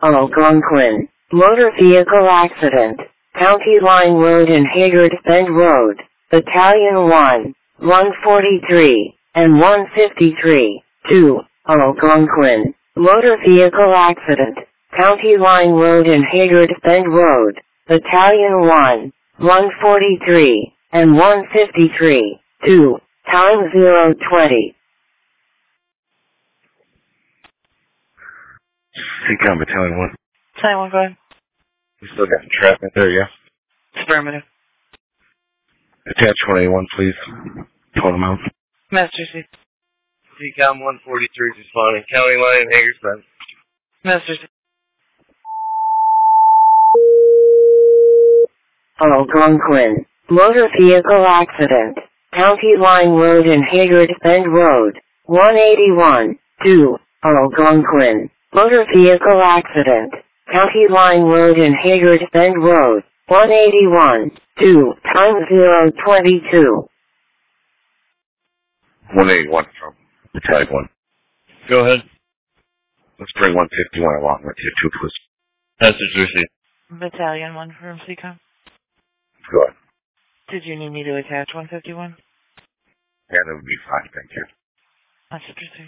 Algonquin. Motor vehicle accident. County Line Road and Haggard Bend Road. Battalion 1, 143, and 153. 2. Algonquin. Motor vehicle accident. County Line Road and Haggard Bend Road. Battalion 1, 143, and 153. 2. Time 020. Seacom Battalion 1. Battalion 1, go ahead. We still got traffic there, yeah? Affirmative. Attach 181, please. Total amount. Master C. Seacom 143 responding. County Line, Haggard Bend. Master C. Algonquin. Motor vehicle accident. County Line Road and Haggard Bend Road. 181. 2. Algonquin. Motor vehicle accident. County Line Road and Haggard Bend Road. 181. 2. Time 022. 181 from Battalion 1. Go ahead. Let's bring 151 along with you, too, please. Message received. Battalion 1 from CCOM. Go ahead. Did you need me to attach 151? Yeah, that would be fine, thank you. Message received.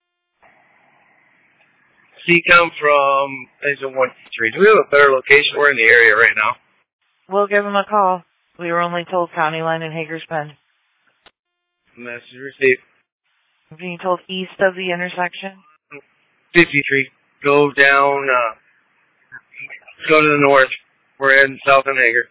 Seacom from Exit 153. Do we have a better location? We're in the area right now. We'll give him a call. We were only told County Line and Haggard Bend. Message received. Being told east of the intersection. 53. Go down, go to the north. We're heading south in Haggard.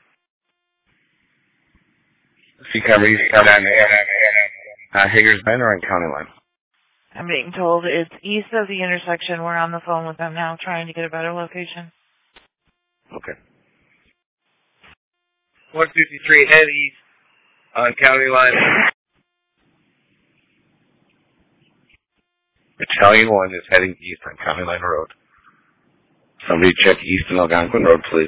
Seacom, are you down Haggard's Bend or on County Line? I'm being told it's east of the intersection. We're on the phone with them now trying to get a better location. Okay. 153, head east on County Line. Battalion 1 is heading east on County Line Road. Somebody check east on Algonquin Road, please.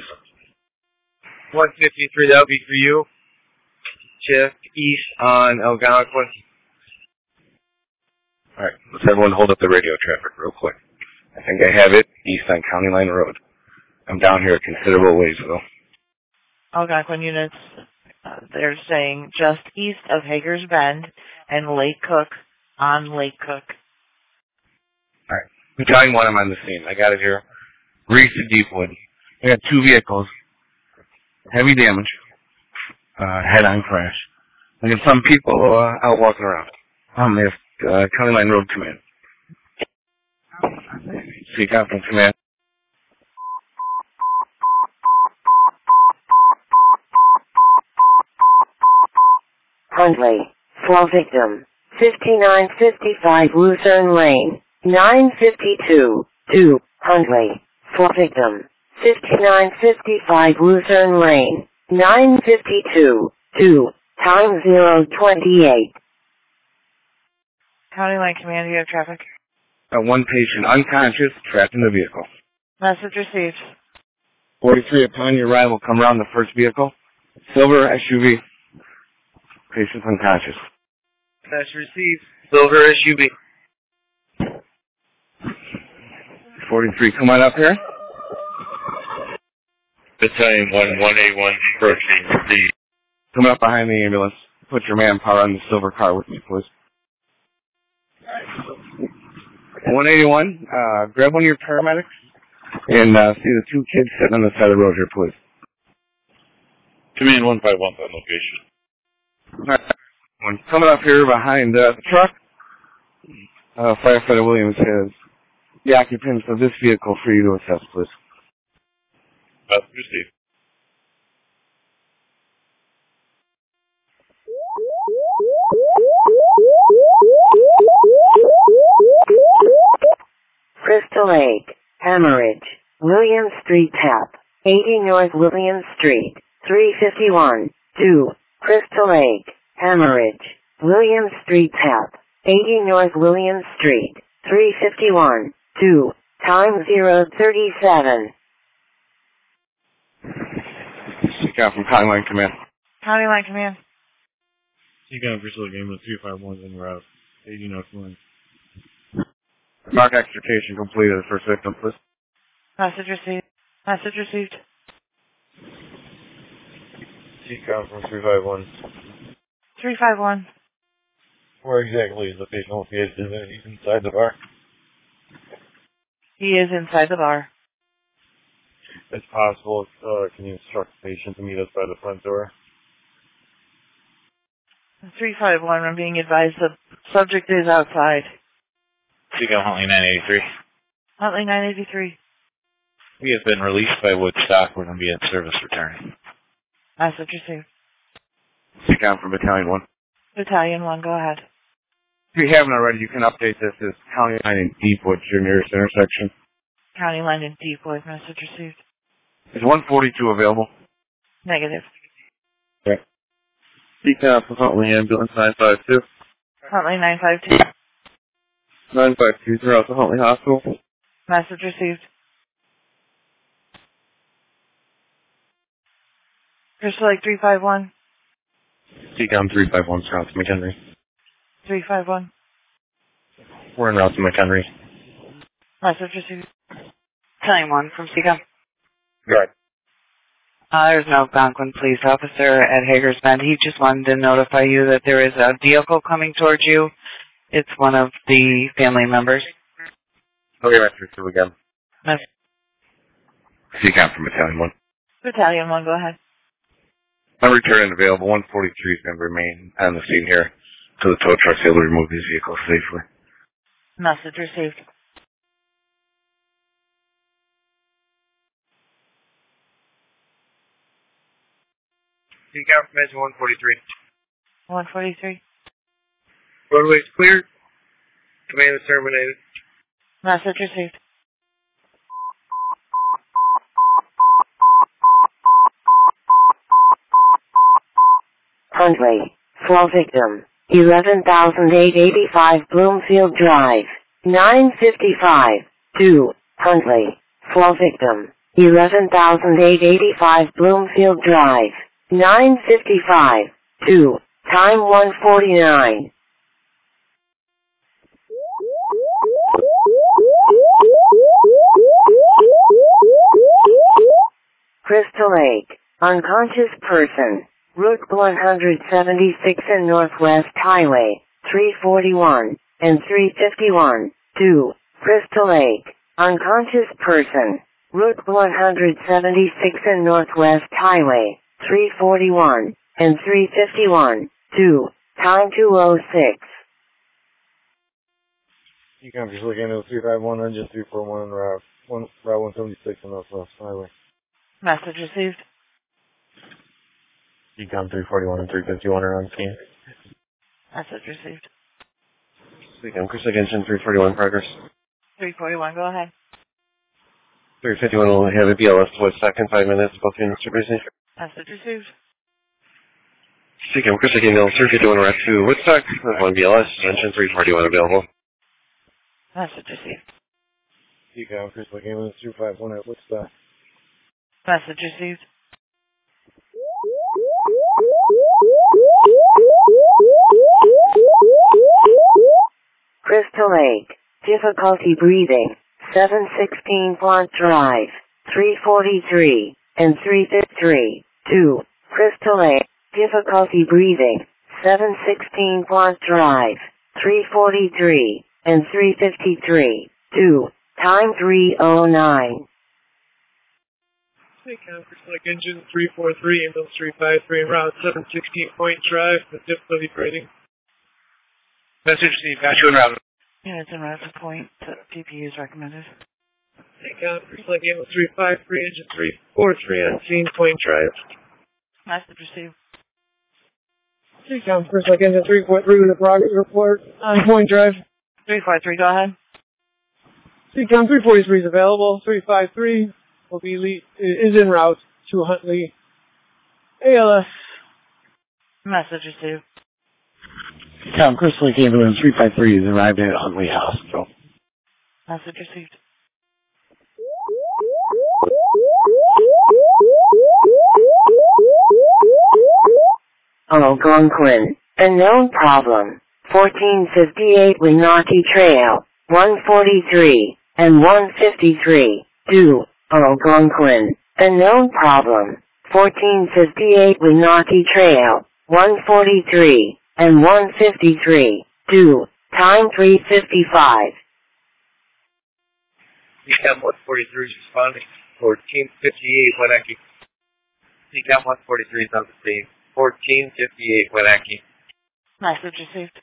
153, that'll be for you. Check east on Algonquin. Alright, let's everyone hold up the radio traffic real quick. I think I have it east on County Line Road. I'm down here a considerable ways though. Algonquin units, they're saying just east of Hager's Bend and Lake Cook on Lake Cook. Alright, Battalion 1, I'm on the scene. I got it here. Reese to Deepwood. I got 2 vehicles. Heavy damage. Head-on crash. I got some people out walking around. They have County Line Road Command. Seacom from Command. Huntley. 4 victim. 5955 Luzerne Lane. 952. 2. Huntley. 4 victim. 5955 Luzerne Lane. 952. 2. Time 028. County Line Command, do you have traffic? 1 patient unconscious, trapped in the vehicle. Message received. 43 upon your arrival, come around the first vehicle. Silver SUV. Patient's unconscious. Message received. Silver SUV. 43, come on up here. Battalion 1, 181, approaching the... Come up behind the ambulance. Put your manpower on the silver car with me, please. 181, grab one of your paramedics and see the 2 kids sitting on the side of the road here, please. Command 151 on location. Coming up here behind the truck, Firefighter Williams has the occupants of this vehicle for you to assess, please. Received. Crystal Lake. Hemorrhage. William Street Tap. 80 North William Street. 351. 2. Crystal Lake. Hemorrhage. William Street Tap. 80 North William Street. 351. 2. Time 037. Seacom from County Line Command. County Line Command. Seacom Crystal Lake Ambulance 351 is en route. 80 North William. Mark extrication completed. The first victim, please. Message received. Message received. CCOM from 351. 351. Where exactly is the patient located? Is it inside the bar? He is inside the bar. It's possible. Can you instruct the patient to meet us by the front door? 351, I'm being advised the subject is outside. CCOM Huntley 983. Huntley 983. We have been released by Woodstock. We're going to be in service returning. Message received. CCOM from Battalion 1. Battalion 1, go ahead. If you haven't already, you can update this as County Line in Deepwood, your nearest intersection. County line in Deepwood. Message received. Is 142 available? Negative. Okay. CCOM from Huntley Ambulance 952. Huntley 952. 952 throughout the Huntley Hospital. Message received. Crystal Lake 351. CCOM 351 throughout to McHenry. 351. We're en route to McHenry. Message received. Battalion 1 from CCOM. Right. There's no Algonquin police officer at Hager's Bend. He just wanted to notify you that there is a vehicle coming towards you. It's one of the family members. Okay, Master 2 again. Message. CCOM from Battalion 1. Battalion 1, go ahead. No return available. 143 is going to remain on the scene here until the tow truck's able to remove these vehicles safely. Message received. CCOM from engine 143. 143. Roadway's cleared. Command is terminated. Message received. Huntley. Flow victim. 11,885 Bloomfield Drive. 955. 2. Huntley. Flow victim. 11,885 Bloomfield Drive. 955. 2. Time 149. Crystal Lake. Unconscious person. Route 176 and Northwest Highway, 341, and 351, 2, Crystal Lake. Unconscious person. Route 176 and Northwest Highway, 341, and 351, 2, time 2:06. CCOM just looking at 351 engine 341 route 176 on Northwest Highway. Message received. CCOM 341 and 351 are on scene. Message received. CCOM Crystal Lake Engine 341 progress. 341, go ahead. 351 will have a BLS to Woodstock in 5 minutes. Both units are busy. Message received. CCOM Crystal Lake Ambulance 351 route to Woodstock. 1 BLS, engine 341 available. Message received. CCOM Crystal Lake Ambulance 351 at Woodstock. Message received. Crystal Lake. Difficulty breathing. 716 Plant Drive. 343 and 353. 2. Crystal Lake. Difficulty breathing. 716 Plant Drive. 343 and 353. 2. Time 3:09. CCOM Crystal Lake engine 343, ambulance 353, en route 716 Point Drive with difficulty breathing. Message received. Got you en route. Units en route to point. PPU is recommended. CCOM Crystal Lake ambulance 353, engine 343 on scene Point Drive. Message received. CCOM Crystal Lake engine 343 with a progress report on Point Drive. 343, go ahead. CCOM 343 is available. 353 will be is en route to Huntley ALS. Message received. CCOM Crystal Lake Ambulance 353 has arrived at Huntley Hospital. Message received. Algonquin. A known problem. 1458 Winaki Trail. 143 and 153. 2, Algonquin. Unknown problem. 1458 Winaki Trail. 143 and 153. 2. Time 3:55. CCAM 143 is responding. 1458 Winaki. CCAM 143 is on the scene. 1458 Winaki. Message received.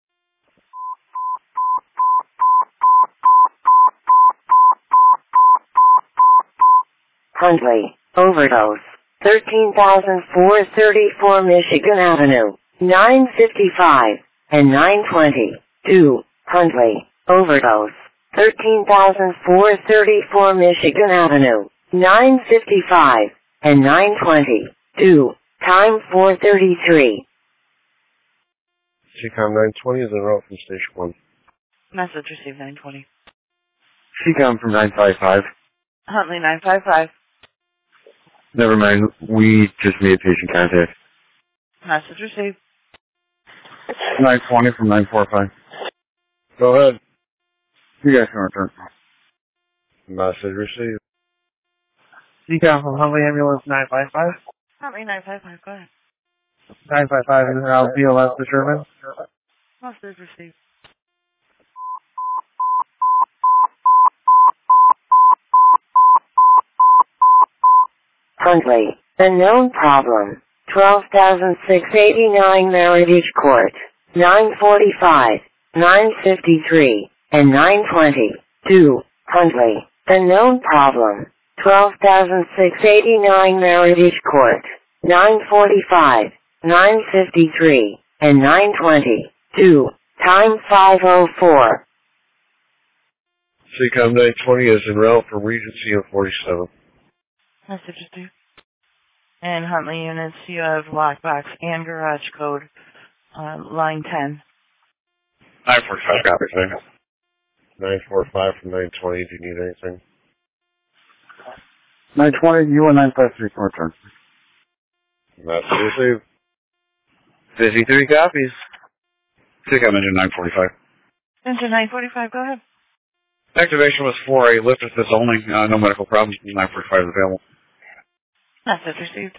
Huntley. Overdose. 13,434 Michigan Avenue. 9:55 and 9:20. 2. Huntley. Overdose. 13,434 Michigan Avenue. 9:55 and 9:20. 2. Time 4:33. CCOM 920 is en route from Station 1. Message received 920. CCOM from 955. Huntley 955. Never mind. We just made patient contact. Message received. 920 from 945. Go ahead. You guys can return. Message received. CCAM from Huntley Ambulance 955. Huntley 955. Go ahead. 955 is now BLS to Sherman. Message received. Huntley. Unknown problem. 12,689 Meritage Court. 9:45, 9:53, and 9:20. 2. Huntley. Unknown problem. 12,689 Meritage Court. 9:45, 9:53, and 9:20. 2. Time 5:04. CCOM 920 is en route from Regency and 47. Message received. And Huntley units, you have lockbox and garage code, line 10. 945 copies, right? 945 from 920. Do you need anything? 920, you and 953 can return. Message received. 53 copies. CCOM engine 945. Engine 945, go ahead. Activation was for a lift assist only. No medical problems. 945 is available. Message received.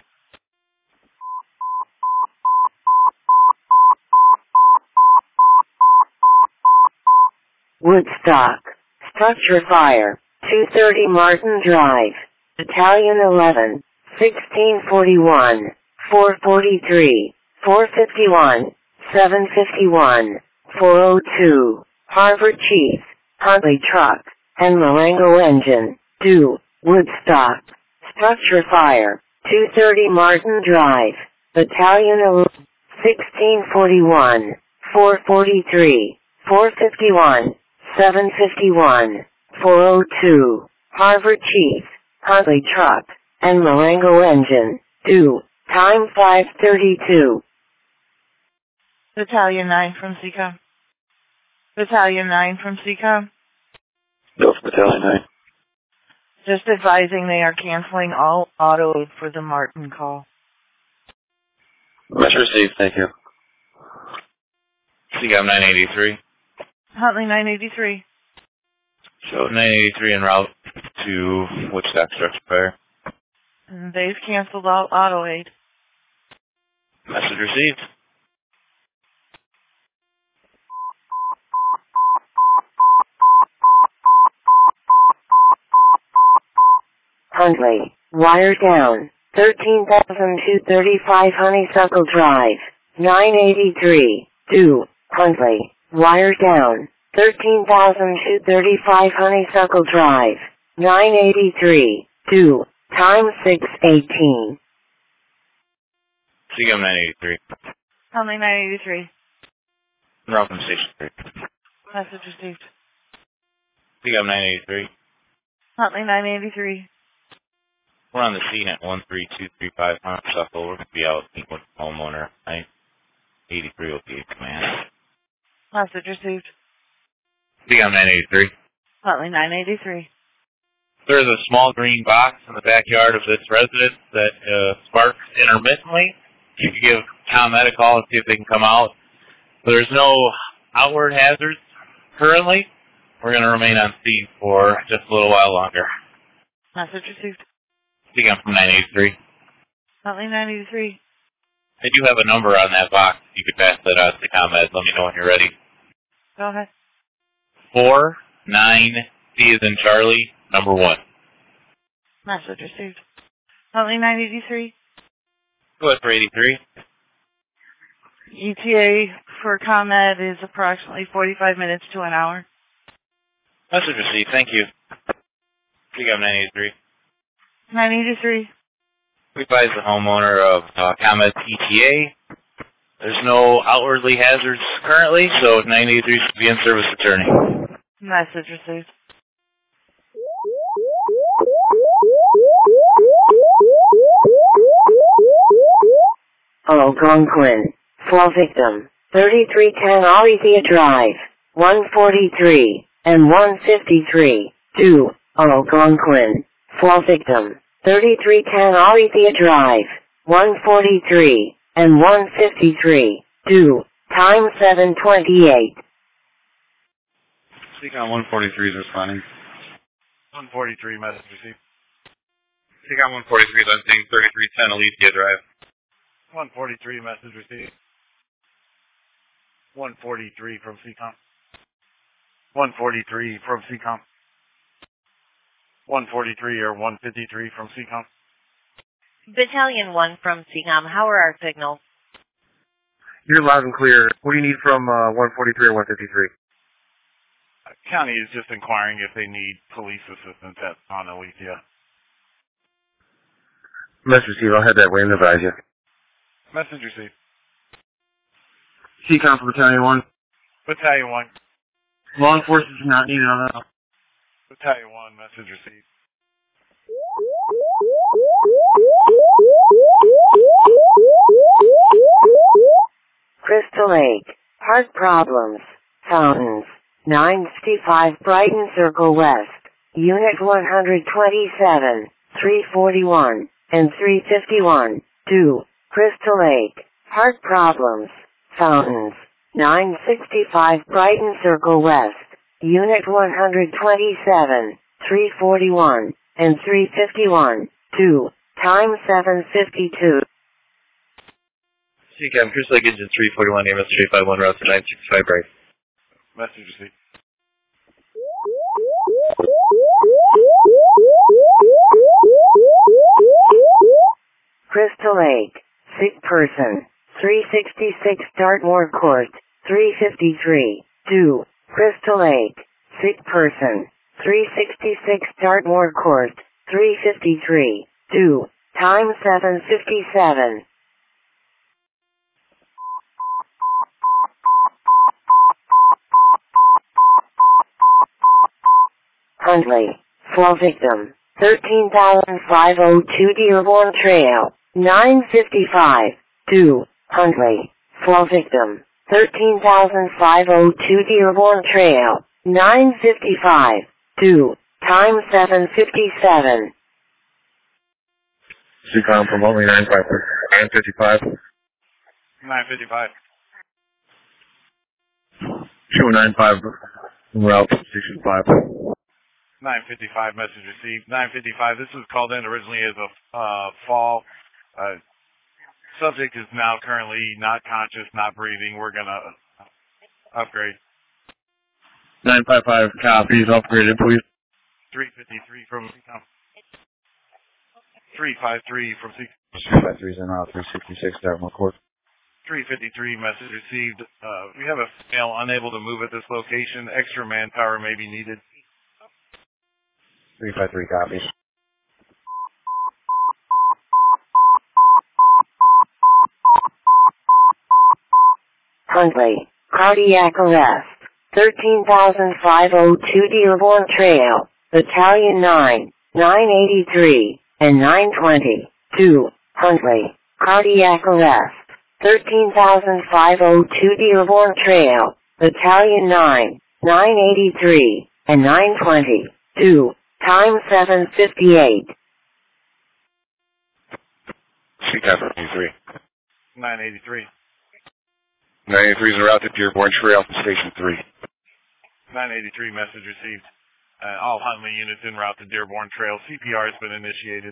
Woodstock. Structure fire. 230 Martin Drive. Battalion 11. 1641. 443. 451. 751. 402. Harvard Chief. Huntley truck. And Marengo engine. 2. Woodstock. Structure fire. 230 Martin Drive. Battalion 11. 1641. 443. 451. 751. 402. Harvard Chief. Huntley truck. And Marengo engine. 2. Time 5:32. Battalion 9 from CCOM. Battalion 9 from CCOM. Go for Battalion 9. Just advising they are canceling all auto for the Martin call. Message received, thank you. CCOM 983. Huntley 983. So 983 en route to Woodstock Structure Fire. And they've canceled all auto aid. Message received. Huntley. Wire down. 13,235 Honeysuckle Drive. 983. 2. Huntley. Wire down. 13,235 Honeysuckle Drive. 983. 2. Time 6:18. CCOM 983. Huntley 983. En route from Station 3. Message received. CCOM 983. Huntley 983. We're on the scene at 13235 Honeysuckle. We're going to be out meeting with the homeowner. 983 will be in command. Message received. CCOM 983. Huntley 983. There's a small green box in the backyard of this residence that sparks intermittently. You can give ComEd a call and see if they can come out. There's no outward hazards currently. We're going to remain on scene for just a little while longer. Message received. CCOM from 983. Huntley 983. I do have a number on that box. You could pass that out to ComEd. Let me know when you're ready. Go ahead. 49 C as in Charlie, number 1. Message received. Huntley 983. Go ahead for 83. ETA for ComEd is approximately 45 minutes to an hour. Message received. Thank you. CCOM 983. 983. We advise the homeowner of ComEd's ETA. There's no outwardly hazards currently, so 983 should be in service attorney. Message received. Algonquin. Fall victim. 3310 Alethea Drive. 143 and 153. 2. Algonquin. Fall victim. 3310 Alethea Drive. 143 and 153. 2. Time 7:28. CCOM 143 is responding. 143, message received. CCOM 143 is on scene 3310 Alethea Drive. 143, message received. 143 from CCOM. 143 from CCOM. 143 or 153 from CCOM. Battalion 1 from CCOM. How are our signals? You're loud and clear. What do you need from 143 or 153? County is just inquiring if they need police assistance on Alethea. Message received. I'll head that way and advise you. Message received. CCOM for Battalion 1. Battalion 1. Law enforcement is not needed on that. Battalion 1, message received. Crystal Lake. Heart problems. Fountains. 965 Brighton Circle West. Unit 127, 341, and 351. 2. Crystal Lake. Heart problems. Fountains. 965 Brighton Circle West. Unit 127, 341, and 351. 2. Time 7:52. CCOM, Crystal Lake Engine 341, AMS 351, route to 965 right. Message received. Crystal Lake. Sick person. 366 Dartmoor Court. 353. 2. Crystal Lake. Sick person. 366 Dartmoor Court. 353. 2. Time 7:57. Huntley. Fall victim. 13,502 Dearborn Trail. 955. 2. Huntley. Fall victim. 13,502 Dearborn Trail. 955. 2. Time 7:57. CCOM from only 955. 955. 295 route 65. 955, message received. 955, this was called in originally as a fall. Subject is now currently not conscious, not breathing. We're going to upgrade. 955 copies, upgraded, please. 353 from CCOM. 353 from CCOM. 353 is in route 366 Dartmoor Court. 353, message received. We have a female unable to move at this location. Extra manpower may be needed. 353 copies. Huntley. Cardiac arrest. 13,502 Dearborn Trail. Battalion 9, 983, and 920. 2. Huntley. Cardiac arrest. 13,502 Dearborn Trail. Battalion 9, 983, and 920. 2. Time 7:58. CCOM 93. 983. 983 is en route to Dearborn Trail, Station 3. 983, message received. All Huntley units en route to Dearborn Trail. CPR has been initiated.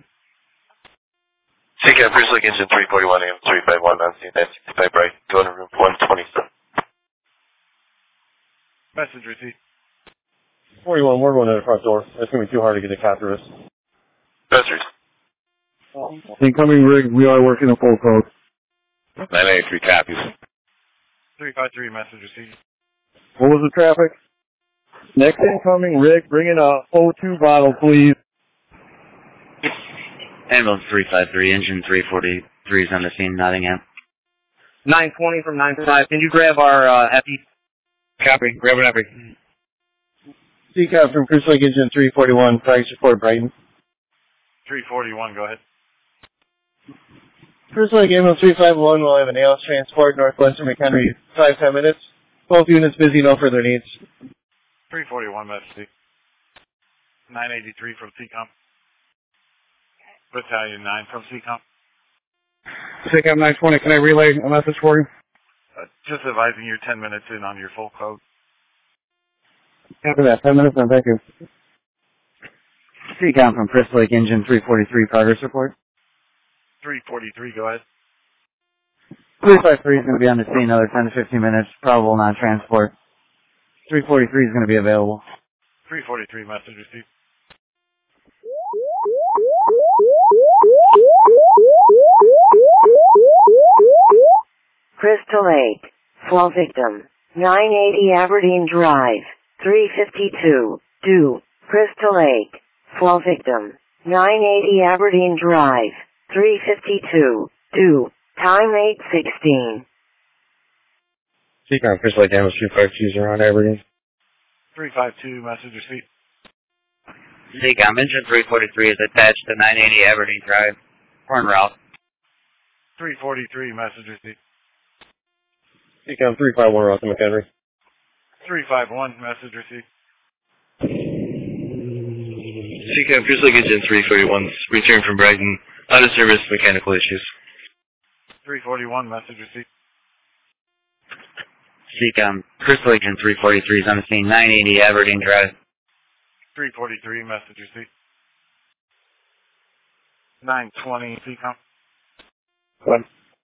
CCAM, First Lake Engine 341 AM 351 on scene 965 Bright. Go to room 127. Message received. 41, we're going to the front door. It's going to be too hard to get a capture us. Message. Incoming rig, we are working a full code. 983 copies. 353, message received. What was the traffic? Next incoming rig, bring in a O2 bottle, please. Ambulance 353, engine 343 is on the scene, Nottingham. 920 from 95. Can you grab our Epi? Copy. Grab an Epi. CCAP from First Lake Engine 341, progress report, Brighton. 341, go ahead. First Lake Ambulance 351 will have an ALS transport northwestern McHenry, 5-10 minutes. Both units busy, no further needs. 341, message. 983 from CCOM. Battalion 9 from CCOM. CCAP 920, can I relay a message for you? Just advising you're 10 minutes in on your full code. After that, 10 minutes, then thank you. CCOM from Chris Lake, engine 343, progress report. 343, go ahead. 353 is going to be on the scene another 10 to 15 minutes, probable non-transport. 343 is going to be available. 343, message received. Crystal Lake, fall victim, 980 Aberdeen Drive, 352, due, Crystal Lake, fall victim, 980 Aberdeen Drive, 352, due, time 8:16. CCAP, First Lake Ambulance 252 around Aberdeen. 352, message received. CCOM, engine 343 is attached to 980 Aberdeen Drive, horn route. 343, message received. CCAM 351, route to McHenry. 351, message received. CCAM, First Lake Engine 341, return from Brighton. Out of service, mechanical issues. 341, message received. CCOM, Chris Lake, engine 343 is on the scene, 980 Aberdeen Drive. 343, message received. 920, CCOM. What?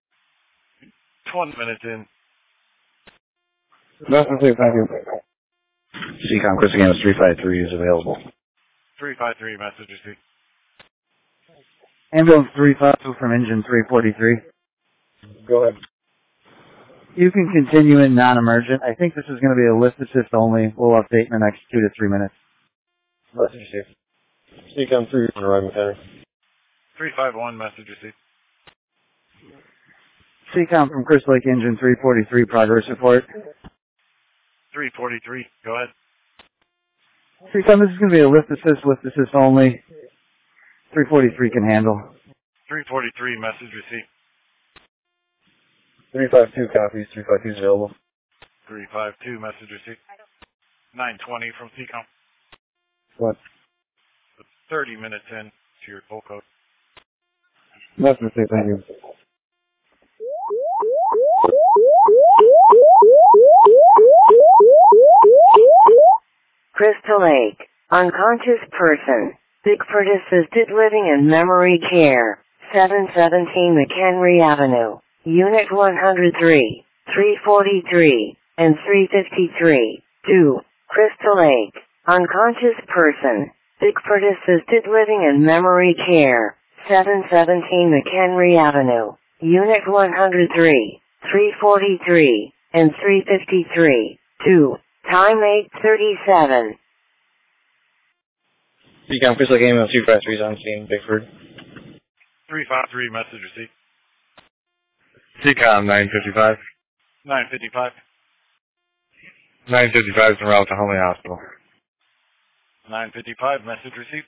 20 minutes in. Nothing, thank you. CCOM, Chris Lake Ambulance 353 is available. 353, message received. Ambulance 352 from engine 343. Go ahead. You can continue in non-emergent. I think this is going to be a lift assist only. We'll update in the next 2 to 3 minutes. Message received. CCAM 3 on arrival, McHenry. 351, message received. CCOM from Chris Lake, engine 343, progress report. 343, go ahead. CCOM, this is going to be a lift assist only. 343 can handle. 343, message received. 352 copies, 352 is available. 352, message received. 920 from CCOM. What? 30 minutes in to your full code. Nothing, thank you. Crystal Lake, unconscious person, Bigford assisted living and memory care, 717 McHenry Avenue, Unit 103, 343, and 353, 2, Crystal Lake, unconscious person, Bigford assisted living and memory care, 717 McHenry Avenue, Unit 103, 343, and 353, 2, time 8:37. CCAM, First Lake Ambulance 253 is on scene, Bigford. 353, message received. CCOM 955. 955. 955 is en route to Huntley Hospital. 955, message received.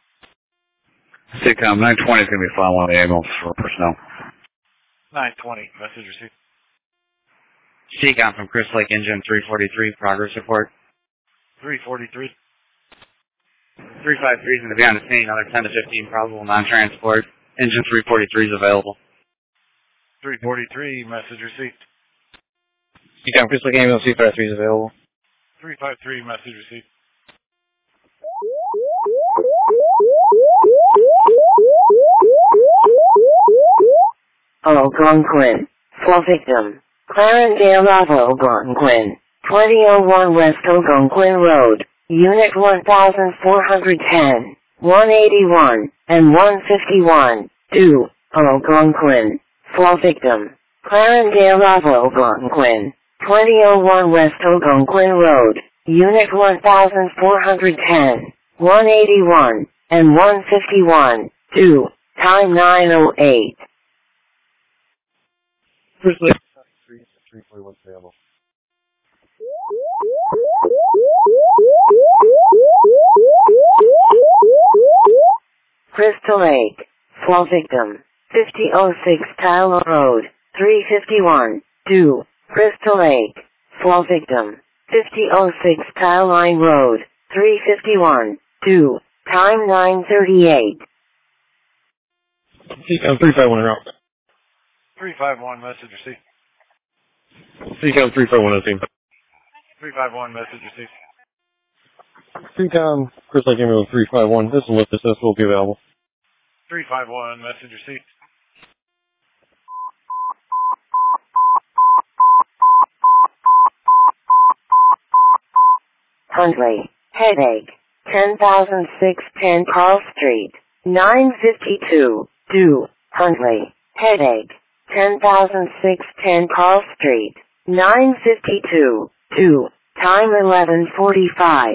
CCOM 920 is going to be following one of the ambulance for personnel. 920, message received. CCOM from Chris Lake, engine 343, progress report. 343. 353 is going to be on the scene, another 10 to 15 probable non-transport. Engine 343 is available. 343, message received. CCAM, First Lake Ambulance 253 is available. 353, message received. Algonquin. Full victim. Clarendale of Algonquin. 2001 West Algonquin Road. Unit 1410, 181, and 151. 2. Algonquin. Full victim. Clarendale of Algonquin. 2001 West Algonquin Road. Unit 1410, 181, and 151. 2. Time 9:08. First Lake 341 available. Crystal Lake. Full victim. 5006 Tyler Road. 351. 2. Crystal Lake. Full victim. 5006 Tile Line Road. 351. 2. Time 9:38. CCOM 351 en route. 351, message received. CCOM 351 on team. 351, message received. CCOM, Chris Lake Ambulance 351. This is lift assist will be available. 351, message received. Huntley. Headache. 10,610 Carl Street. 952. 2. Huntley. Headache. 10,610 Carl Street. 952. 2. Time 11:45.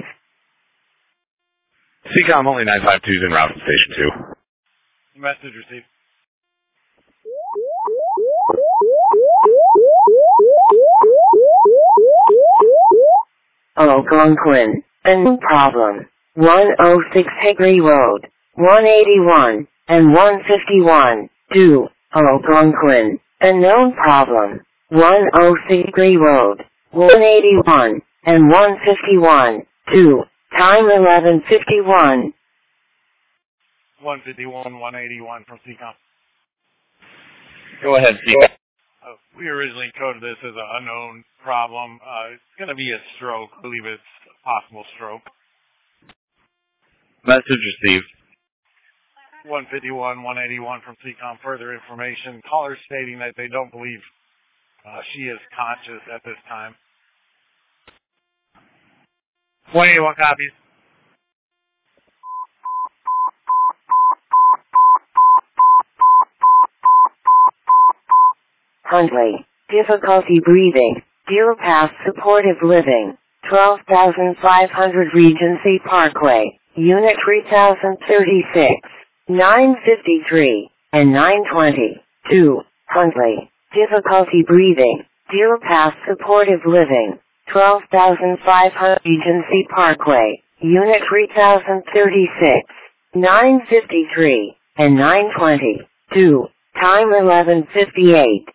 CCOM only 952 is en route from Station 2. Message received. Algonquin. A new problem. 106 Hickory Road. 181 and 151. 2. Algonquin. A known problem. 106 Hickory Road. 181 and 151. 2. Time 11:51. 151, 181 from CCOM. Go ahead, CCOM. We originally coded this as an unknown problem. It's going to be a stroke. I believe it's a possible stroke. Message received. 151, 181 from CCOM. Further information. Caller stating that they don't believe she is conscious at this time. 181 copies. Huntley. Difficulty breathing. Deer Pass Supportive Living. 12,500 Regency Parkway. Unit 3036. 953 and 920. 2. Huntley. Difficulty breathing. Deer Pass Supportive Living. 12,500 Regency Parkway. Unit 3036. 953 and 920. 2. Time 11:58.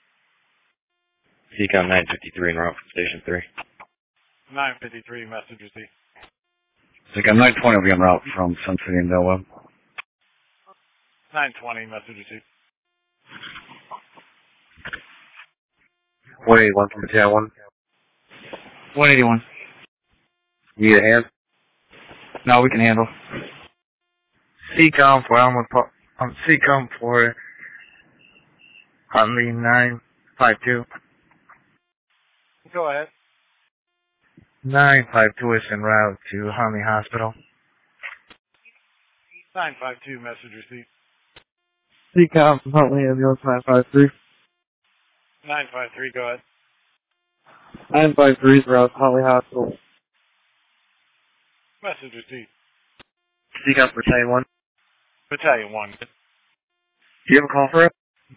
CCOM 953 en route from Station 3. 953, message received. CCOM 920 will be en route from Sun City and Del Webb. 920, message received. 181 from Battalion 1. 181. You need a hand? No, we can handle. CCOM for CCOM for Huntley 952. Go ahead. 952 is en route to Huntley Hospital. 952, message received. CCOM from Huntley Ambulance 953. 953, go ahead. 953 is route to Huntley Hospital. Message received. CCOM for Battalion 1. Battalion 1. Do you have a call for it?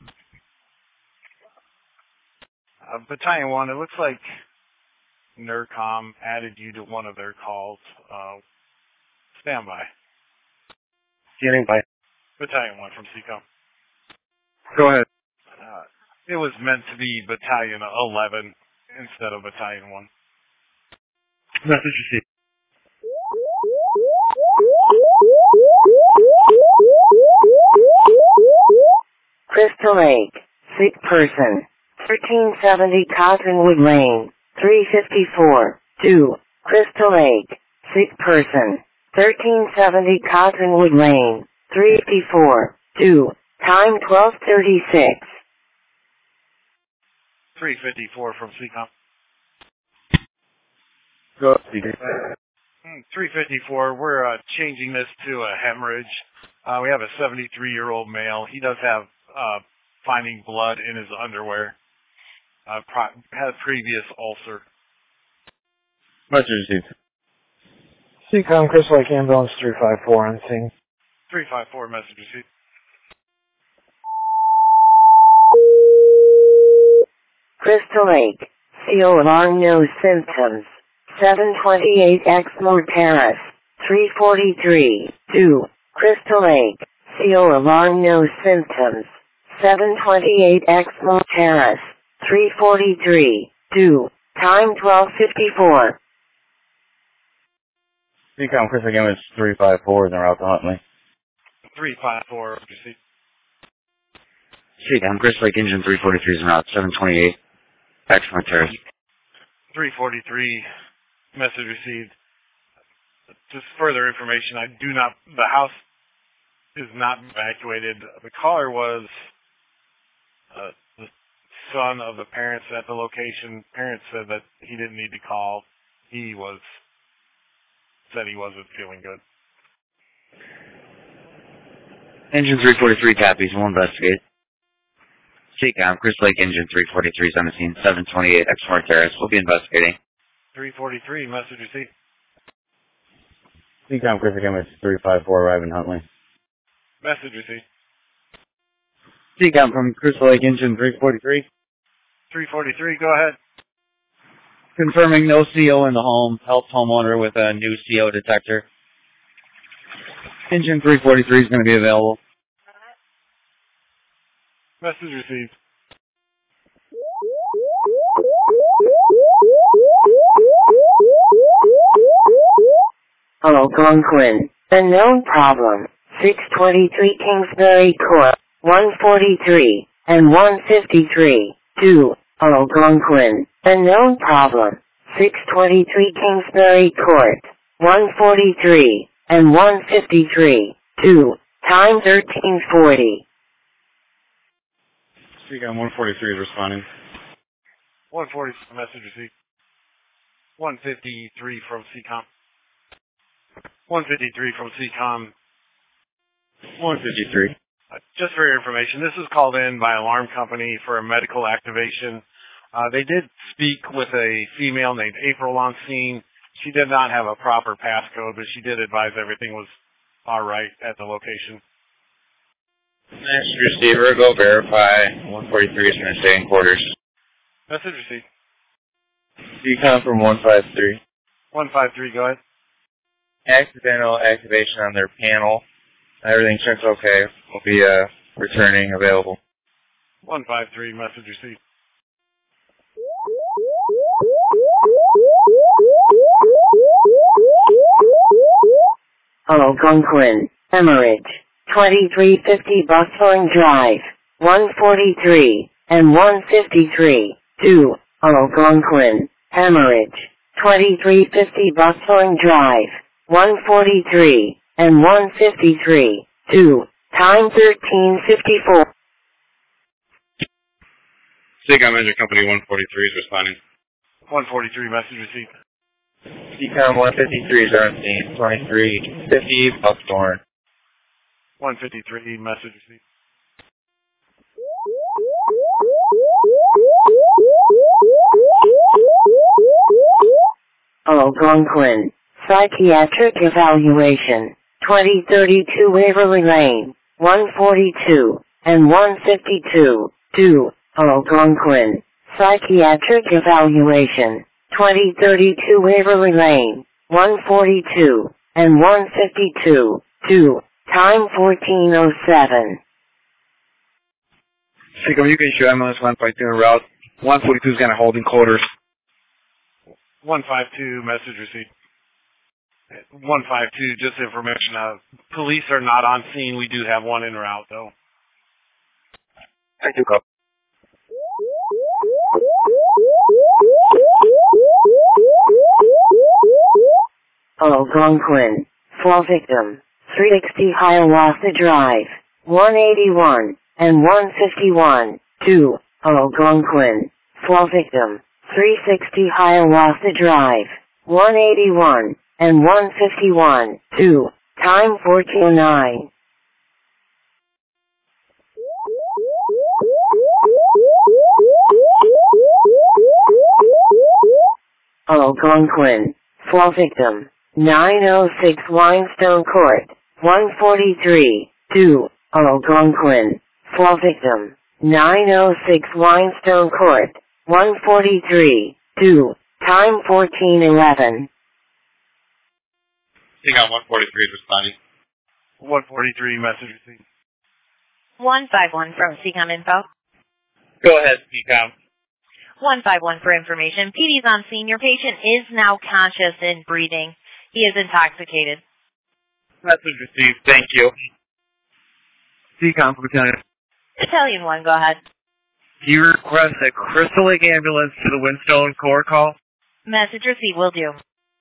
Battalion 1, it looks like NERCOM added you to one of their calls. Stand by. Standing by. Battalion 1 from CCOM. Go ahead. It was meant to be Battalion 11 instead of Battalion 1. Message received. Crystal Lake. Sick person. 1370 Cottonwood Lane. 354. 2. Crystal Lake. Sick person. 1370 Cottonwood Lane, 354, 2, time 12:36. 354 from CCOM. Go. 354, we're changing this to a hemorrhage. We have a 73-year-old male. He does have finding blood in his underwear. Had a previous ulcer. Message received. CCOM, Crystal Lake Ambulance 354 on scene. 354, message received. Crystal Lake, CO alarm, no symptoms. 728 Exmoor Terrace, 343, 2, Crystal Lake, CO alarm, no symptoms. 728 Exmoor Terrace, 343, 2, time 12:54. CCOM, Crystal Lake Ambulance 354 is en route to Huntley. 354, received. CCOM, Crystal Lake Engine 343 is en route, 728, Exmoor Terrace. 343, message received. Just further information, the house is not evacuated. The caller was the son of the parents at the location. Parents said that he didn't need to call. Said he wasn't feeling good. Engine 343 copies, we'll investigate. CCOM, Crystal Lake Engine 343 is on the scene, 728 Exmoor Terrace. We'll be investigating. 343, message received. CCOM, Crystal Lake Ambulance 354 arriving Huntley. Message received. CCOM from Crystal Lake Engine 343. 343, go ahead. Confirming no CO in the home. Helped homeowner with a new CO detector. Engine 343 is going to be available. Message received. Algonquin, unknown problem. 623 Kingsbury Court, 143, and 153, 2, Algonquin, unknown problem. 623 Kingsbury Court, 143, and 153, 2, time 1340. CCOM 143 is responding. 140, message received. 153 from CCOM. 153 from CCOM. 153. Just for your information, this is called in by alarm company for a medical activation. They did speak with a female named April on scene. She did not have a proper passcode, but she did advise everything was all right at the location. Next receiver, go verify. 143 is going to stay in quarters. Message received. CCOM from 153. 153, go ahead. Accidental activation on their panel. Everything turns okay. We'll be returning available. 153, message received. Algonquin, Hemorrhage, 2350 Buckthorn Drive, 143, and 153, 2, Algonquin, Hemorrhage, 2350 Buckthorn Drive, 143, and 153, 2, time 1354. CCOM Engine Company 143 is responding. 143, message received. CCOM 153 is on scene. 2350 Buckthorn. 153, message received. Algonquin, Psychiatric Evaluation, 2032 Waverly Lane, 142, and 152, 2, Algonquin, Psychiatric Evaluation, 2032 Waverly Lane, 142, and 152, 2, time 1407. CCOM, you can issue ambulance 152 en route. 142 is going to hold in quarters. 152, message received. 152, just information. Police are not on scene. We do have one en route, though. I do copy. Algonquin, Fall victim. 360 Hiawatha Drive. 181 and 151. 2. Algonquin. Fall victim. 360 Hiawatha Drive. 181 and 151. 2. Time 429. Algonquin. Fall victim. 906 Whinstone Court. 143. 2. Algonquin. Fall victim. 906 Whinstone Court. 143. 2. Time 1411. CCOM 143 responding. 143 message received. 151 from CCOM Info. Go ahead, CCOM. 151 for information. PD's on scene. Your patient is now conscious and breathing. He is intoxicated. Message received. Thank you. CCOM for Battalion. Battalion 1, go ahead. Do you request a Crystal Lake ambulance to the Whinstone Core call? Message received. Will do.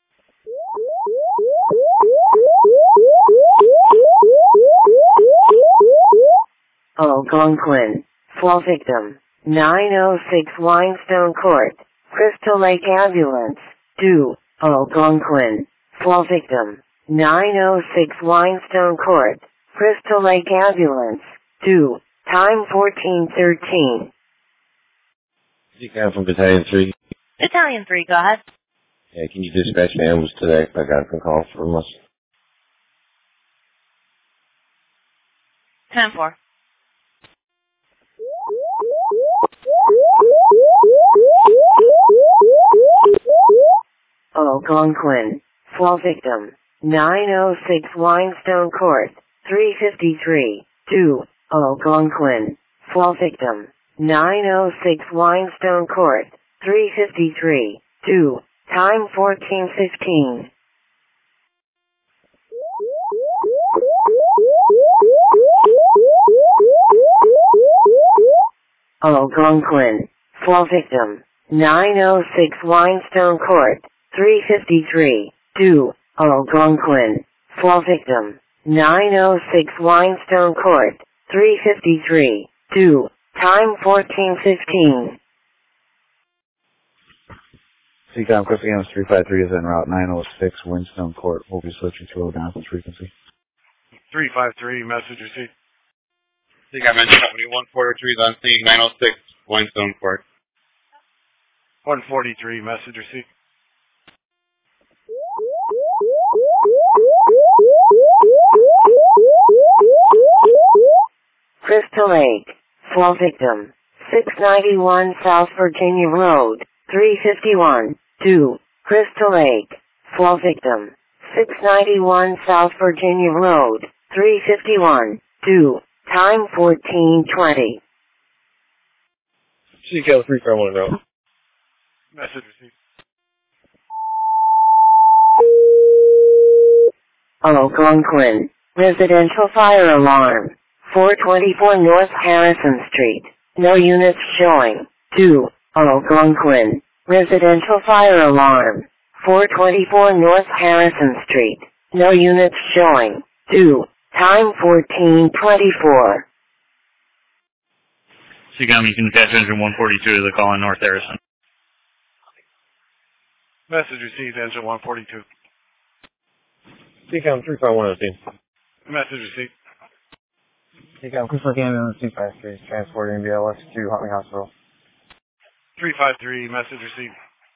Algonquin. Fall victim. 906 Whinstone Court. Crystal Lake Ambulance. 2. Algonquin. Fall victim. 906 Whinstone Court. Crystal Lake Ambulance. 2. Time 1413. CCOM from Battalion 3. Battalion 3, go ahead. Yeah, can you dispatch the ambulance today? I got a call from us. 10-4. Algonquin. Fall victim. 906 Whinstone Court. 353. 2. Algonquin. Fall victim. 906 Whinstone Court. 353. 2. Time 1415. Algonquin. Fall victim. 906 Whinstone Court. 353. 2. Algonquin. Fall victim. 906 Whinstone Court. 353. 2. Time 1415. CCOM Crystal Games 353 is en route 906 Whinstone Court. We'll be switching to low downforce frequency. 353 message received. CCOM Engine Company 143 is on scene. 906 Whinstone Court. 143 message received. Crystal Lake. Fall victim. 691 South Virginia Road. 351. 2. Crystal Lake. Fall victim. 691 South Virginia Road. 351. 2. Time 1420. CCOM 351 route. Message received. Algonquin. Residential fire alarm. 424 North Harrison Street. No units showing. 2. Algonquin. Residential fire alarm. 424 North Harrison Street. No units showing. 2. Time 1424. CCOM, you can catch Engine 142 to the call in North Harrison. Message received, Engine 142. CCOM 351 on the scene. Message received. CCOM Crystal Lake Ambulance 253 transporting BLS to Huntley Hospital. 353 message received.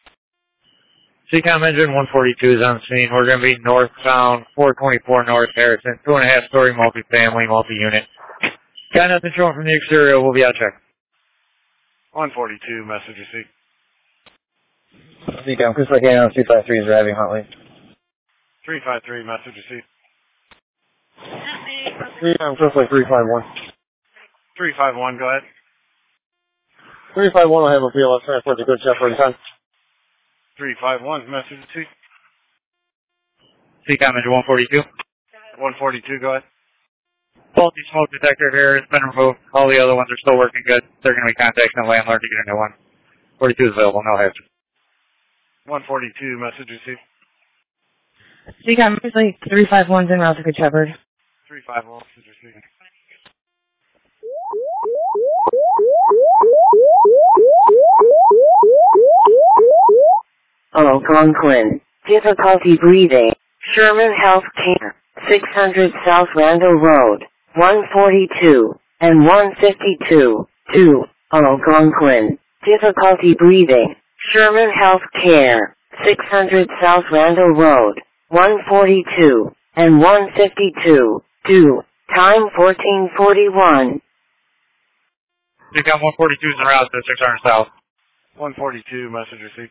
CCOM Engine 142 is on scene. We're going to be northbound 424 North Harrison, 2.5-story multi-family, multi-unit. Got nothing showing from the exterior. We'll be out check. 142 message received. CCOM Crystal Lake Ambulance 253 is arriving Huntley. 353 message received. CCOM Crystal Lake 351. 351, go ahead. 351 will have a BLS transport to Good Shepherd in time. 351 message received. CCOM Engine 142. 142, go ahead. Faulty smoke detector here has been removed. All the other ones are still working good. They're going to be contacting the landlord to get a new one. 42 is available, no hazard. 142 message received. CCOM, it's like 351's en route to Good Shepherd. 351, message received. Algonquin. Difficulty breathing. Sherman Healthcare. 600 South Randall Road. 142 and 152. 2. Algonquin. Difficulty breathing. Sherman Healthcare. 600 South Randall Road. 142 and 152. 2. Time 1441. CCOM 142 is en route to 600 South. 142, message received.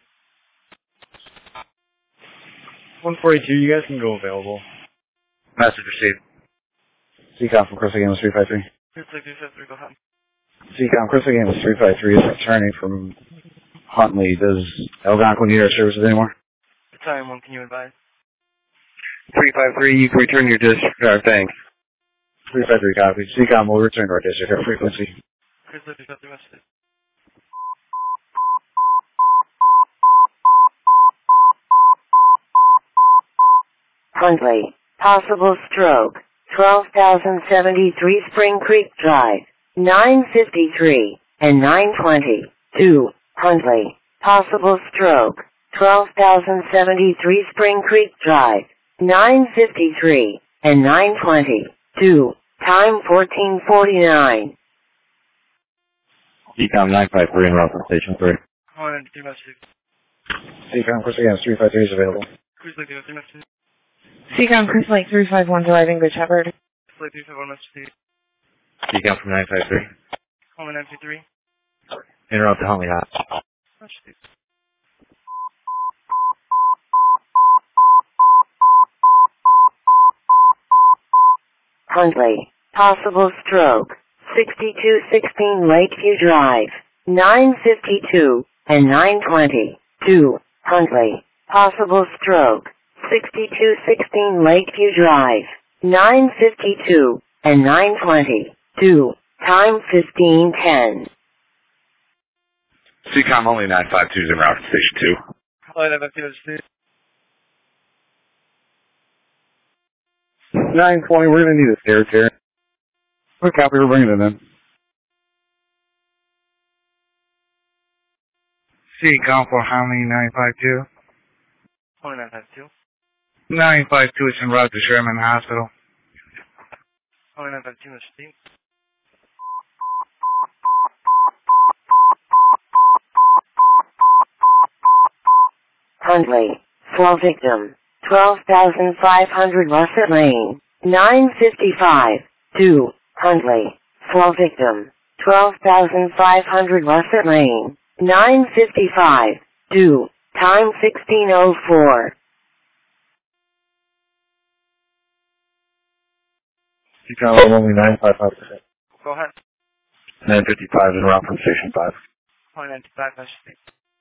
142, you guys can go available. Message received. CCOM from Chris again was 353. 353, go ahead. CCOM, Chris again was 353 is returning from Huntley. Does Algonquin need our services anymore? Battalion 1, can you advise? 353, you can return your discharge. Thanks. 353 copy. CCOM will return to our district at frequency. Chris 353, message. Huntley. Possible stroke. 12,073 Spring Creek Drive. 953 and 920. 2. Huntley. Possible stroke. 12,073 Spring Creek Drive. 953 and 920. 2. Time 1449. CCOM 953 en route from Station 3. 193, message. CCOM, Chris again was 353 is available. Chris 353, message. CCOM, Chris Lake 351's arriving Good Shepherd. Chris 351, message. CCOM from 953. 193. En route to Huntley Hot. Message. Huntley. Possible stroke. 6216 Lakeview Drive. 952 and 920. 2. Huntley. Possible stroke. 6216 Lakeview Drive. 952 and 920. 2. Time 1510. CCOM only 952 is en route to Station 2. 193, 920, we're going to need a stair chair. What copy we're bringing it in? CCOM for Huntley 952. 952. 952 is en route to Sherman Hospital. 952, message. Huntley. Slow victim. 12,500 Russet Lane. 955. 2. Huntley. Slow victim. 12,500 Russet Lane. 955. 2. Time 1604. CCOM only 955%. Go ahead. 955 en route from Station 5. 195, message.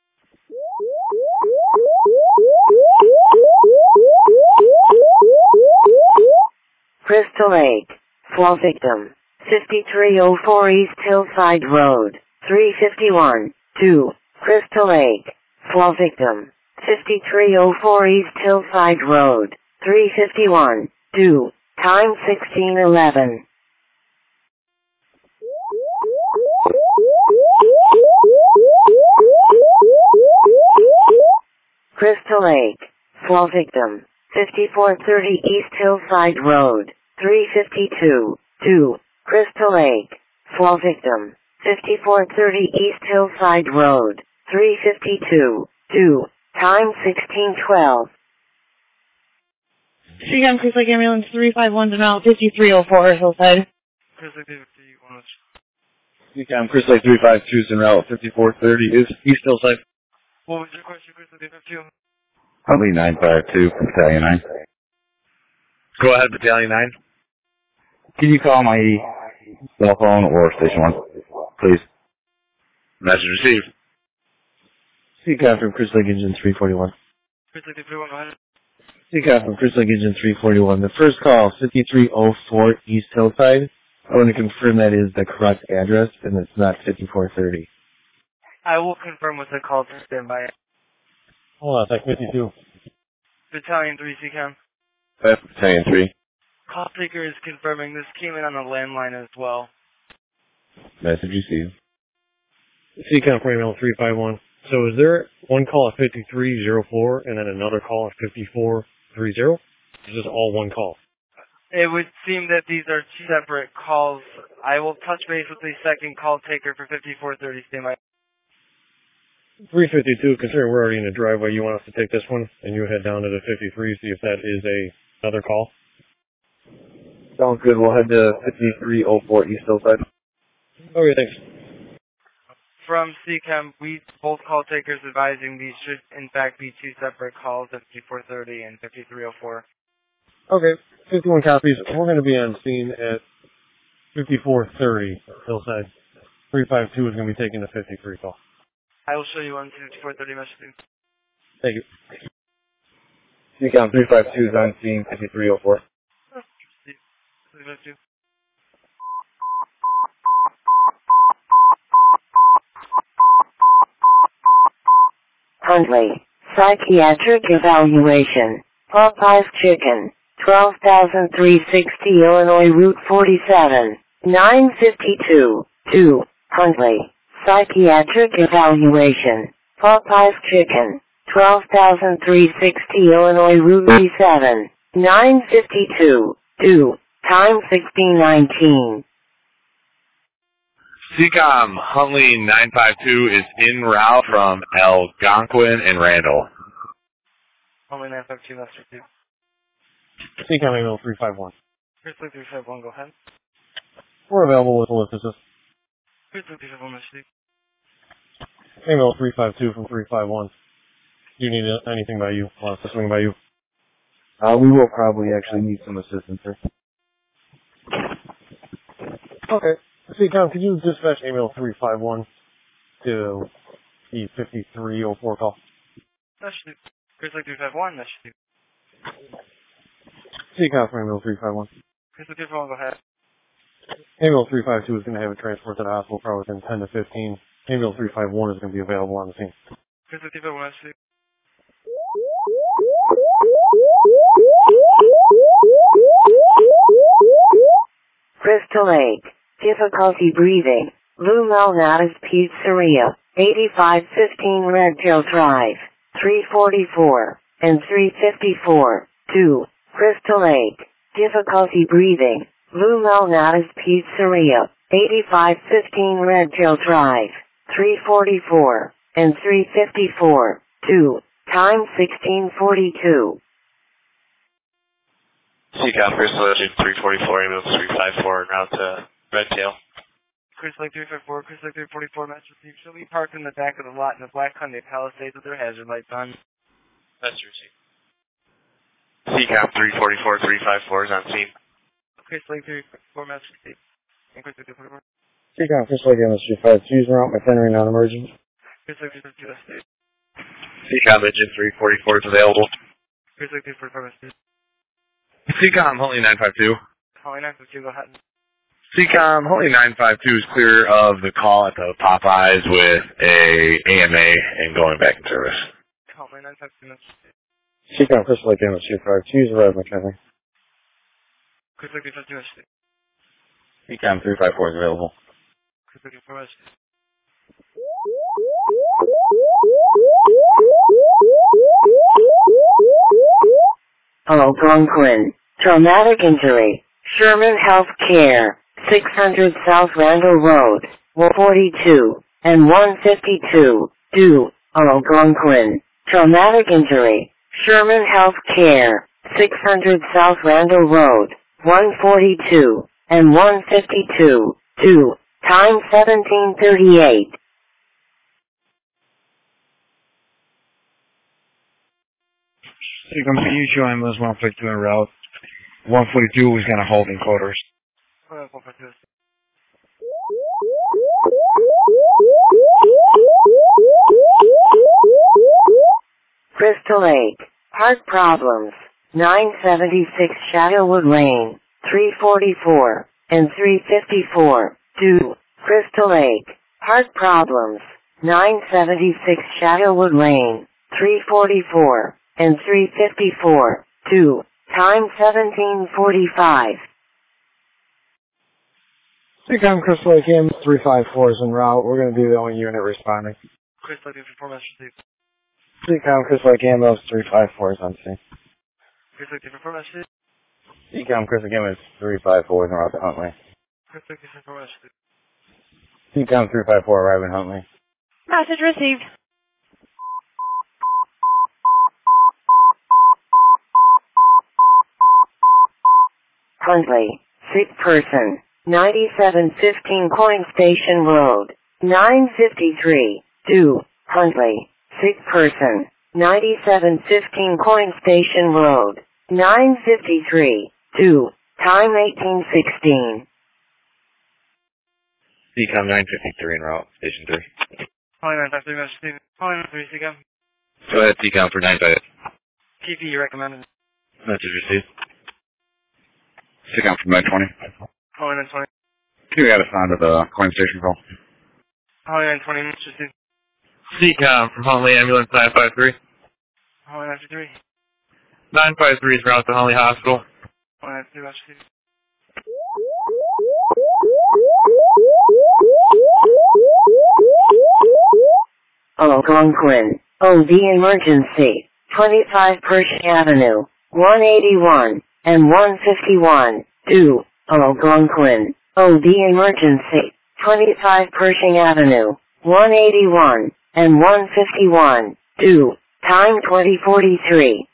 Crystal Lake. Slow victim. 5304 East Hillside Road. 351. 2. Crystal Lake. Slow victim. 5304 East Hillside Road. 351. 2. Time 1611. Crystal Lake. Slow victim. 5430 East Hillside Road. 352. 2. Crystal Lake. Slow victim. 5430 East Hillside Road. 352. 2. Time 1612. CCOM, Chris Lake Ambulance 351's en route 5304 Hillside. Chris 351, message. CCOM, Chris Lake 352 is en route 5430 is East Hillside. What was your question, Chris 352? Huntley 952, Battalion 9. Go ahead, Battalion 9. Can you call my cell phone or Station 1, please? Message received. CCOM from Chris Lake Engine 341. Chris 351, go ahead. CCOM from Chris Lake Engine 341. The first call, 5304 East Hillside. I want to confirm that is the correct address and it's not 5430. I will confirm with the call to stand by. Hold on, it's like 52. Battalion 3, CCOM. Battalion 3. Call taker is confirming this came in on the landline as well. Message received. CCOM for email 351. So is there one call at 5304 and then another call at 5430? Or is this all one call? It would seem that these are two separate calls. I will touch base with the second call taker for 5430. Stay by. 352, considering we're already in the driveway, you want us to take this one and you head down to the 53, see if that is another call? Sounds good. We'll head to 5304 East Hillside. Okay, thanks. From CCOM, we both call takers advising these should in fact be two separate calls at 5430 and 5304. Okay, 51 copies. We're going to be on scene at 5430 Hillside. 352 is going to be taking the 53 call. I will show you on 5430 messaging. Thank you. CCOM 352 is on scene 5304. 352. Huntley, psychiatric evaluation. Popeye's Chicken, 12,360 Illinois Route 47, 952, 2, Huntley, psychiatric evaluation. Popeye's Chicken, 12,360 Illinois Route 47, 952, 2, time 1619. CCOM Huntley 952 is en route from Algonquin and Randall. Huntley 952, Master 2. CCOM email 351. Grizzly 351, go ahead. We're available with a lift assist. Grizzly 351, Master 2. Email 352 from 351. Do you need anything by you? Want us to swing by you? We will probably actually need some assistance, sir. Okay. CCOM, could you dispatch email 351 to the 5304 call? Master 2. Grizzly 351, Master 2. CCOM for email 351. Grizzly 351, go ahead. Email 352 is going to have a transport to the hospital probably within 10 to 15. Email 351 is going to be available on the scene. Grizzly 351, Master 2. Crystal Lake, difficulty breathing. Lou Malnati's Pizzeria, 8515 Redtail Drive, 344 and 354, 2, Crystal Lake, difficulty breathing. Lou Malnati's Pizzeria, 8515 Redtail Drive, 344 and 354, 2, time 1642. CCOM Crystal Lake 344, ambulance 354, en route to Redtail. Crystal Lake 354, Crystal Lake 344, Master 2. She'll be parked in the back of the lot in a black Hyundai Palisade with their hazard lights on. That's received. CCOM 344, 354 is on scene. Crystal Lake 354, Master 2. And Crystal Lake 344. CCOM Crystal Lake Industry 5 2 route McHenry non-emergent. Crystal Lake 352, Master 2. CCOM engine 344 is available. Crystal Lake 344, Master 2. CCOM Huntley 952. Holly 952, go ahead. CCOM Huntley 952 is clear of the call at the Popeyes with a AMA and going back in service. Holly 952, Master 2. CCOM Crystal Lake Industry 5 2 arrived McHenry. Crystal Lake 352, Master 2. CCOM 354 is available. Crystal Lake 354, Master 2. Algonquin, traumatic injury, Sherman Health Care, 600 South Randall Road, 142 and 152, 2, Algonquin, traumatic injury, Sherman Health Care, 600 South Randall Road, 142 and 152, 2, time 1738. CCOM PU ambulance 152 en route. 142 is going to hold in quarters. Crystal Lake, heart problems, 976 Shadowwood Lane, 344 and 354, 2, Crystal Lake, heart problems, 976 Shadowwood Lane, 344 and 354, 2, Time 17:45. CCOM Crystal Lake ambulance 354 is en route. We're going to be the only unit responding. Crystal Lake 54 message received. CCOM Crystal Lake ambulance 354 is on scene. Crystal Lake 54 message received. CCOM Crystal Lake ambulance 354 is en route to Huntley. Crystal Lake 54 message received. CCOM 354 arriving Huntley. Message received. Huntley, sick person, 9715 Coin Station Road, 953, 2, Huntley, sick person, 9715 Coin Station Road, 953, 2, time 1816. CCOM 953 en route, station 3. Calling 953 message received. Calling 953 CCOM. Go ahead, CCOM for 95. TP recommended. Message received. CCOM for 920. Calling 920. You got a sound of the coin station call. Calling 920 message received. CCOM from Huntley Ambulance 953. Calling 953. 953 is route to Huntley Hospital. Calling 953 message received. Algonquin, OB emergency, 25 Pershing Avenue, 181, and 151, 2, Algonquin, OB emergency, 25 Pershing Avenue, 181, and 151, 2, time 2043.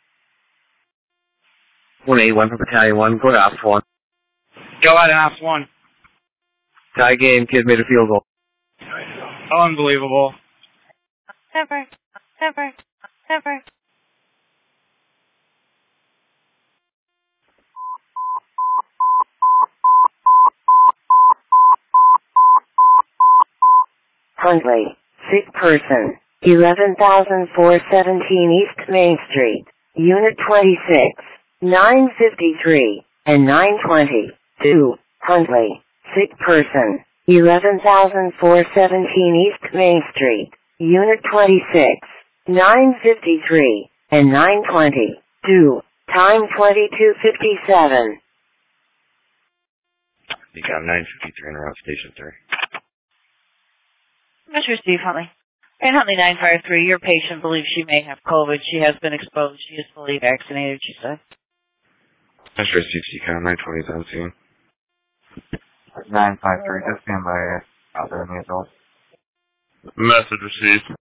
181 for Battalion 1, go to Ops 1. Go ahead, Ops 1. Tie game, kid made a field goal. Unbelievable. Never. Huntley, sick person, 11,417 East Main Street, Unit 26, 953, and 920, 2, Huntley, sick person, 11,417 East Main Street, Unit 26, 953, and 920, 2, time 22:57. CCOM 953 en route, station 3. Message received, Huntley. And Huntley 953, your patient believes she may have COVID. She has been exposed. She is fully vaccinated, she said. Message received, CCOM 920 is on scene. 953, just stand by out there in the adult. Message received.